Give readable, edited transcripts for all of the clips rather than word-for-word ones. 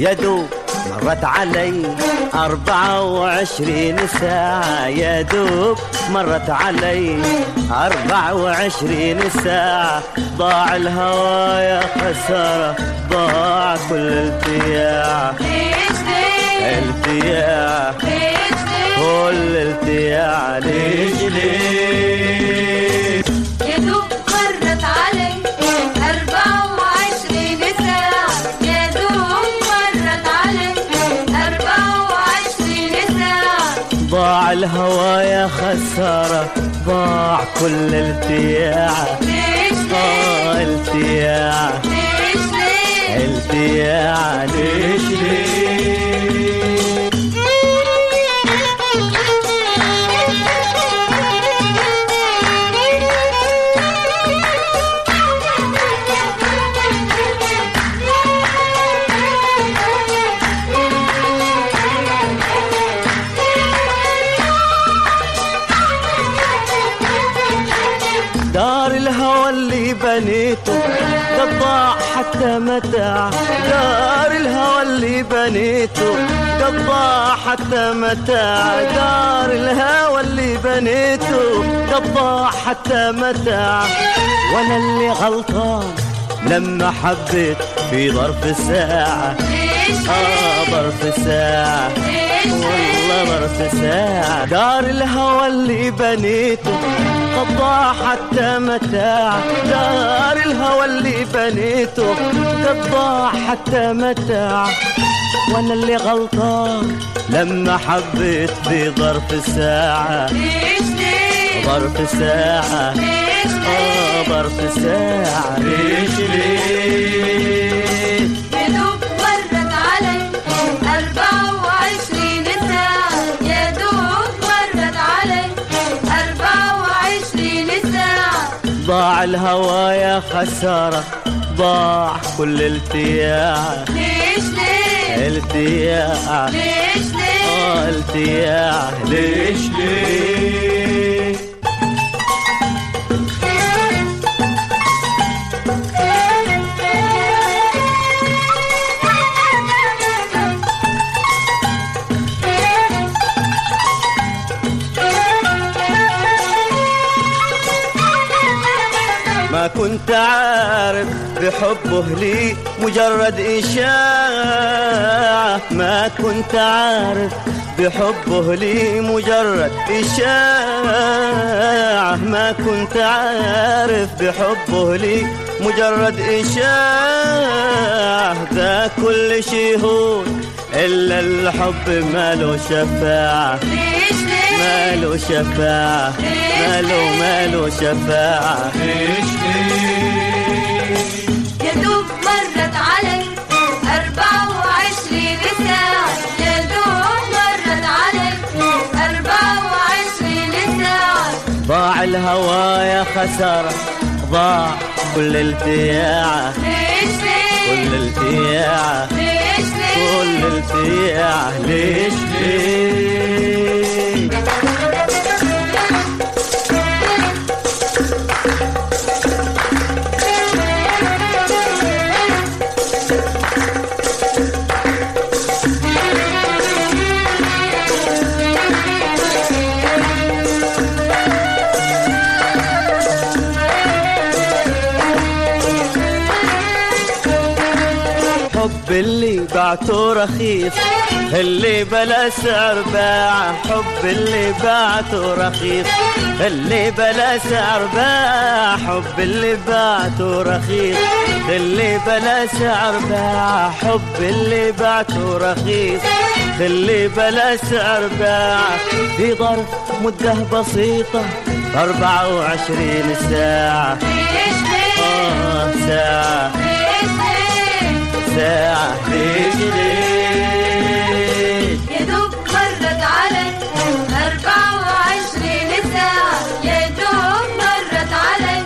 يدوب مرت علي 24 ساعة، يدوب مرت علي 24 ساعة. ضاع الهوى يا خسارة، ضاع كل الالتياع. التياع كل التياع. ليش ليش يدوب مرت علي 24 ساعة، يدوب مرت علي 24 ساعة. ضاع الهوى يا خسارة، ضاع كل التياع. ليش التياع ليش التياع. ليش ليش دار الهوى اللي بنيته قد ضاع حتى متاع. دار الهوى اللي بنيته قد ضاع حتى متاع. دار الهوى اللي بنيته قد ضاع حتى متاع. وانا اللي غلطان لما حبيت في ظرف ساعة. ظرف ساعة والله ظرف ساعة. دار الهوى اللي بنيته قد ضاع حتى متاع. دار الهوى اللي بنيته قد ضاع حتى متاع. وانا اللي غلطان لما حبيت في ظرف ساعة. ظرف ساعة ظرف ساعة. ليش ليش يدوب مرت علي 24 ساعة، يدوب مرت علي 24 ساعة. ضاع الهوى يا خسارة، ضاع كل التياع. ليش التياع ليش التياع. ليش ليش ما كنت عارف بحبه لي مجرد إشاعة. ما كنت عارف بحبه لي مجرد إشاعة. ما كنت عارف بحبه لي مجرد إشاعة. ذا كل شي هون إلا الحب ماله شفاعة. ماله شفاعة ماله شفاعة. ليش يدوب مرت علي 24 ساعة، يدوب مرت علي 24 ساعة. ضاع الهوى يا خسارة، ضاع كل التياع. كل التياع كل التياع. ليش ليش حب اللي بعته رخيص، اللي بلا سعر باع. حب اللي بعته رخيص، اللي بلا سعر باع. حب اللي بعته رخيص، اللي بلا سعر باع. حب اللي بعته رخيص، اللي بلا سعر باع. في ظرف مدة بسيطة 24 ساعة. ساعة ساعة. ليش ليش يدوب مرت علي 24 ساعة، يدوب مرت علي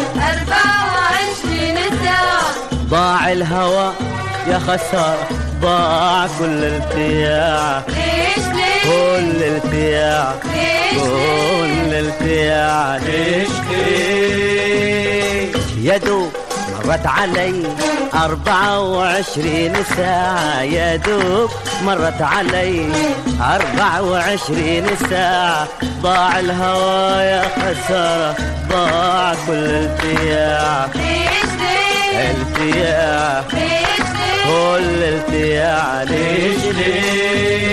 24 ساعة. ضاع الهوى يا خسارة، ضاع كل التياع. ليش كل التياع كل التياع. ليش يدوب مرت علي 24 ساعة يا دوب، مرت علي 24 ساعة. ضاع الهوى يا خسارة، ضاع كل التياع. التياع كل التياع. ليش ليه